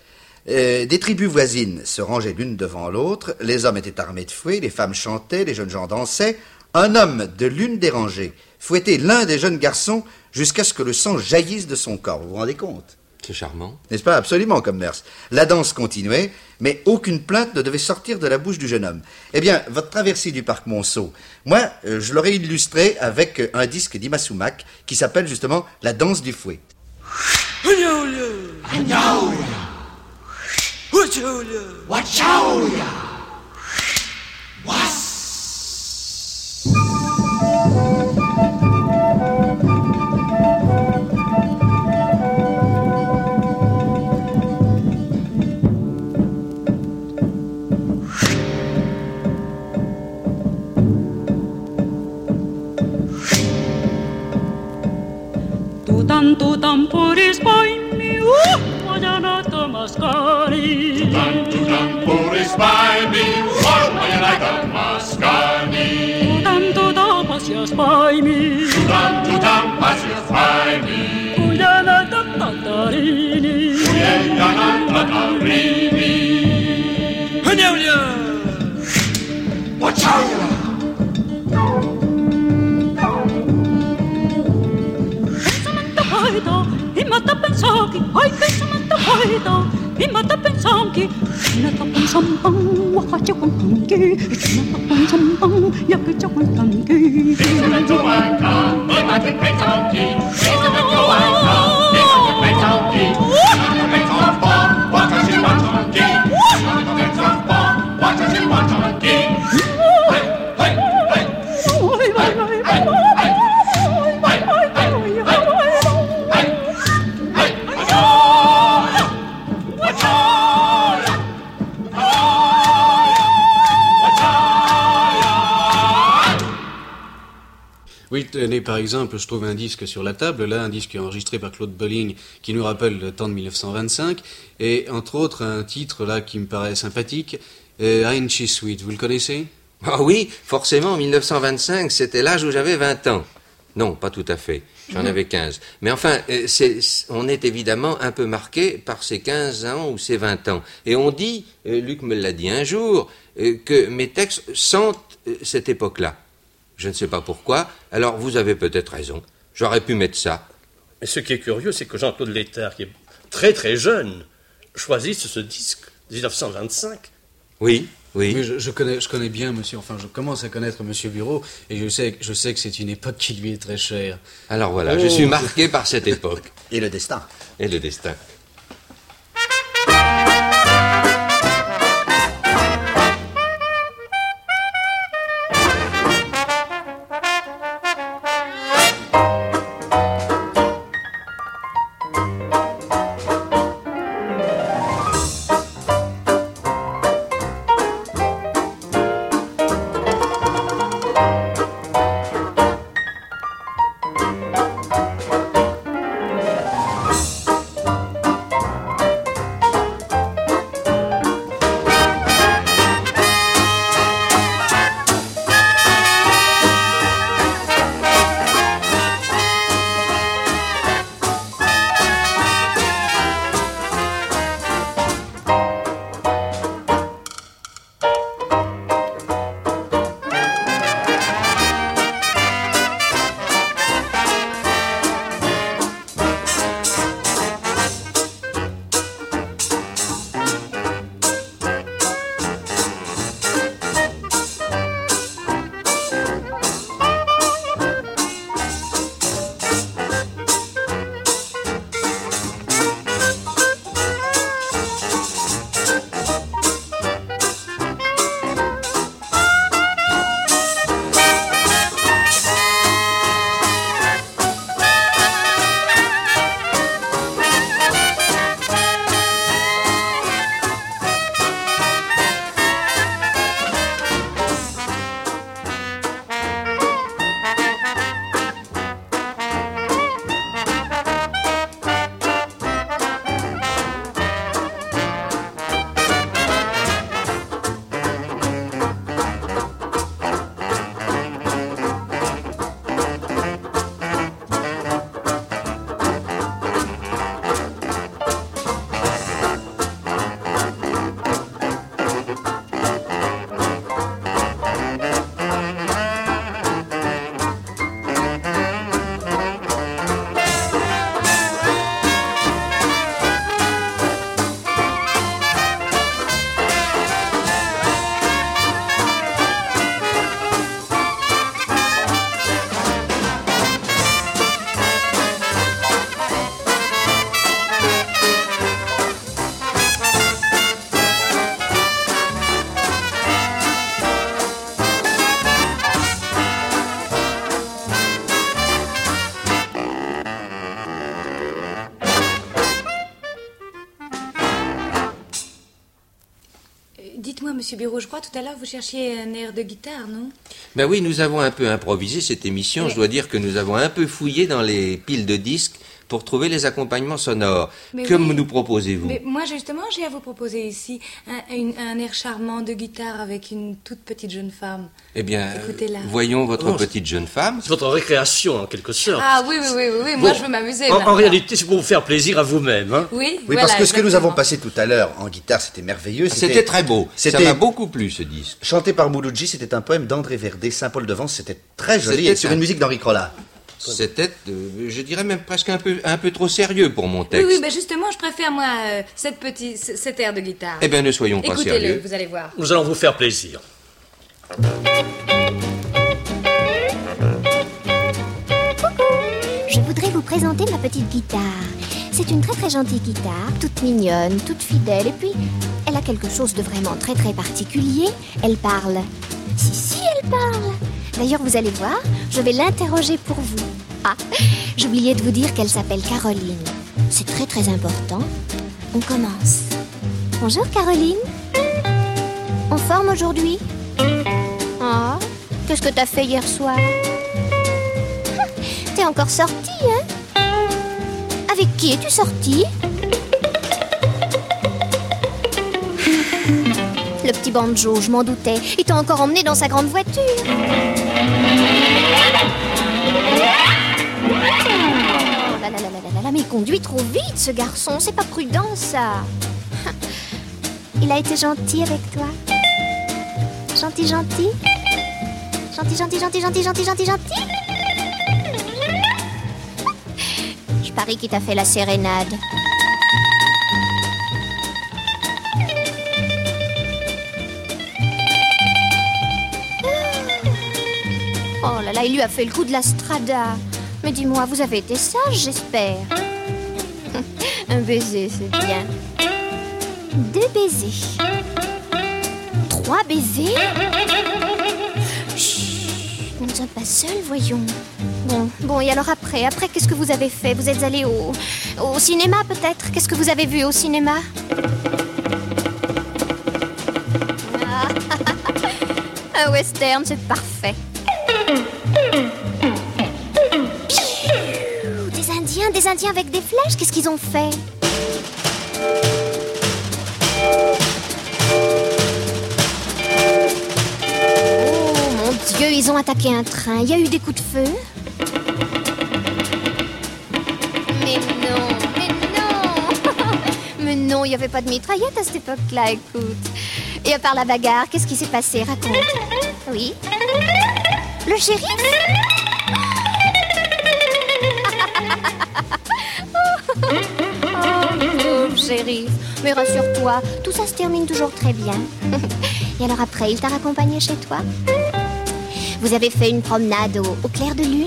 Euh, des tribus voisines se rangeaient l'une devant l'autre, les hommes étaient armés de fouets, les femmes chantaient, les jeunes gens dansaient. Un homme de l'une des rangées fouettait l'un des jeunes garçons jusqu'à ce que le sang jaillisse de son corps. Vous vous rendez compte? C'est charmant. N'est-ce pas? Absolument comme mœurs. La danse continuait, mais aucune plainte ne devait sortir de la bouche du jeune homme. Eh bien, votre traversée du parc Monceau, moi, euh, je l'aurais illustré avec euh, un disque d'Ima Sumac qui s'appelle justement La danse du fouet. Tutan tutan puris paimi, uh, majanata maskani. Tutan tutan puris paimi, uh, majanata maskani. Tutan tutan pasias paimi, tutan tutan pasias paimi. Majanata tatarini, majanata tatarini. Hanyaulia, wachaulia. pensaki, ai pensamata hoita, imata pensanki, nata pensampang, wakacha wantanki, nata pensampang, yakacha wantanki. Pensamata wanka, imata pensanki, pensamata wanka, imata pensanki, nata pensampang, wakacha wantanki, nata pensampang, wakacha wantanki. Oui, tenez, par exemple, je trouve un disque sur la table, là, un disque enregistré par Claude Bolling, qui nous rappelle le temps de mille neuf cent vingt-cinq, et entre autres, un titre, là, qui me paraît sympathique, euh, Ain't She Sweet, vous le connaissez? Ah oui, forcément, mille neuf cent vingt-cinq, c'était l'âge où j'avais vingt ans. Non, pas tout à fait, j'en avais quinze. Mais enfin, c'est, on est évidemment un peu marqué par ces quinze ans ou ces vingt ans. Et on dit, Luc me l'a dit un jour, que mes textes sentent cette époque-là. Je ne sais pas pourquoi, alors vous avez peut-être raison. J'aurais pu mettre ça. Mais ce qui est curieux, c'est que Jean-Claude Létard, qui est très très jeune, choisisse ce disque, dix-neuf cent vingt-cinq. Oui, oui. Mais je, je, connais, je connais bien monsieur, enfin je commence à connaître monsieur Bureau, et je sais, je sais que c'est une époque qui lui est très chère. Alors voilà, oh. Je suis marqué par cette époque. Et le destin. Et le destin. Monsieur Bureau, je crois tout à l'heure vous cherchiez un air de guitare, non? Ben oui, nous avons un peu improvisé cette émission. Mais... Je dois dire que nous avons un peu fouillé dans les piles de disques pour trouver les accompagnements sonores. Mais que oui. nous proposez-vous? Mais moi, justement, j'ai à vous proposer ici un, une, un air charmant de guitare avec une toute petite jeune femme. Eh bien, voyons votre oh, petite jeune femme. C'est votre récréation, en quelque sorte. Ah oui, oui, oui, oui, oui. Moi, bon, je veux m'amuser. En, en réalité, c'est pour vous faire plaisir à vous-même. Hein. Oui, oui, voilà, parce que exactement. Ce que nous avons passé tout à l'heure en guitare, c'était merveilleux. C'était, c'était très beau. C'était... Ça m'a beaucoup plu, ce disque. Chanté par Mouloudji, c'était un poème d'André Verdé, Saint-Paul-de-Vence. C'était très joli. C'était sur un... une musique d'Henri Crolla. C'était, euh, je dirais même presque un peu, un peu trop sérieux pour mon Oui, texte. oui, ben justement, je préfère, moi, euh, cette petite, c- cet air de guitare. Eh bien, ne soyons pas Écoutez-le, sérieux. vous allez voir. Nous allons vous faire plaisir. Je voudrais vous présenter ma petite guitare. C'est une très très gentille guitare, toute mignonne, toute fidèle. Et puis, elle a quelque chose de vraiment très très particulier. Elle parle. Si, si, elle parle. D'ailleurs, vous allez voir, je vais l'interroger pour vous. Ah, j'oubliais de vous dire qu'elle s'appelle Caroline. C'est très très important. On commence. Bonjour Caroline. En forme aujourd'hui? Ah, qu'est-ce que t'as fait hier soir? T'es encore sortie, hein? Avec qui es-tu sortie? Le petit banjo, je m'en doutais. Il t'a encore emmené dans sa grande voiture. Oh là là là là là là, mais il conduit trop vite, ce garçon. C'est pas prudent, ça. Il a été gentil avec toi? Gentil, gentil? Gentil, gentil, gentil, gentil, gentil, gentil, gentil? Je parie qu'il t'a fait la sérénade. Oh là là, il lui a fait le coup de la strada. Mais dis-moi, vous avez été sage, j'espère. Un baiser, c'est bien. Deux baisers. Trois baisers. Chut, nous ne sommes pas seuls, voyons. Bon, bon, et alors après, après, qu'est-ce que vous avez fait? Vous êtes allé au, au cinéma, peut-être? Qu'est-ce que vous avez vu au cinéma? Ah, un western, c'est parfait. Des Indiens, des Indiens avec des flèches, qu'est-ce qu'ils ont fait? Oh mon Dieu, ils ont attaqué un train, il y a eu des coups de feu? Mais non, mais non. Mais non, il n'y avait pas de mitraillette à cette époque-là, écoute. Et à part la bagarre, qu'est-ce qui s'est passé? Raconte. Oui. Le shérif? Oh, oh, shérif. Mais rassure-toi, tout ça se termine toujours très bien. Et alors après, il t'a raccompagné chez toi? Vous avez fait une promenade au, au clair de lune?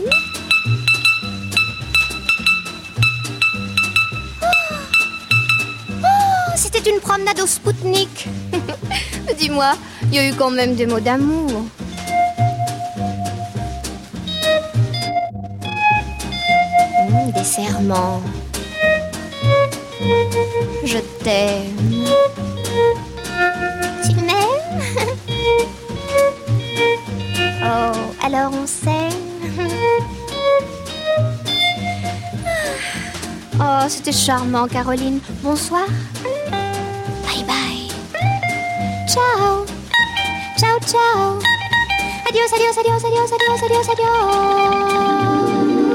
Oh, oh, c'était une promenade au Spoutnik. Dis-moi, il y a eu quand même des mots d'amour. Mmh, des serments. Je t'aime. Tu m'aimes? Oh, alors on s'aime. Oh, c'était charmant, Caroline. Bonsoir. Bye bye. Ciao. Ciao, ciao. Adios, adios, adios, adios, adios, adios, adios.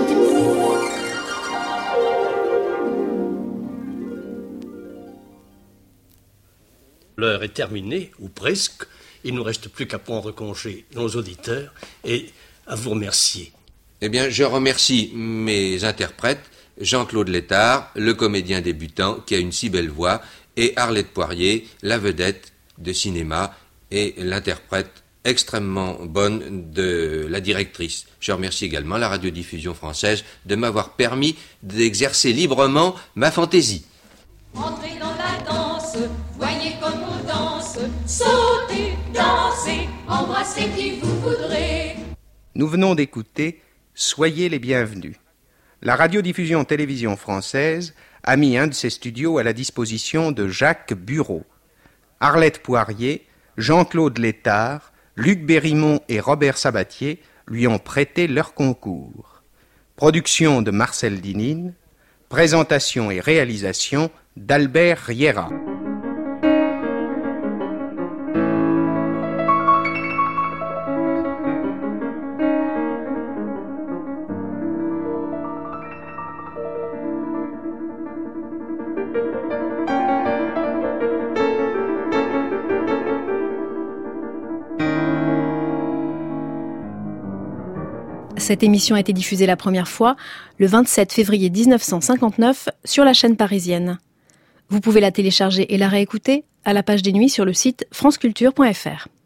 L'heure est terminée, ou presque. Il ne nous reste plus qu'à prendre congé de nos auditeurs et à vous remercier. Eh bien, je remercie mes interprètes, Jean-Claude Létard, le comédien débutant qui a une si belle voix, et Arlette Poirier, la vedette de cinéma et l'interprète extrêmement bonne de la directrice. Je remercie également la radiodiffusion française de m'avoir permis d'exercer librement ma fantaisie. Entrez dans la danse, voyez comme on danse, sautez, dansez, embrassez qui vous voudrez. Nous venons d'écouter Soyez les bienvenus. La radiodiffusion télévision française a mis un de ses studios à la disposition de Jacques Bureau. Arlette Poirier, Jean-Claude Létard, Luc Bérimont et Robert Sabatier lui ont prêté leur concours. Production de Marcel Dinine, présentation et réalisation d'Albert Riera. Cette émission a été diffusée la première fois le vingt-sept février dix-neuf cent cinquante-neuf sur la chaîne parisienne. Vous pouvez la télécharger et la réécouter à la page des nuits sur le site franceculture point f r.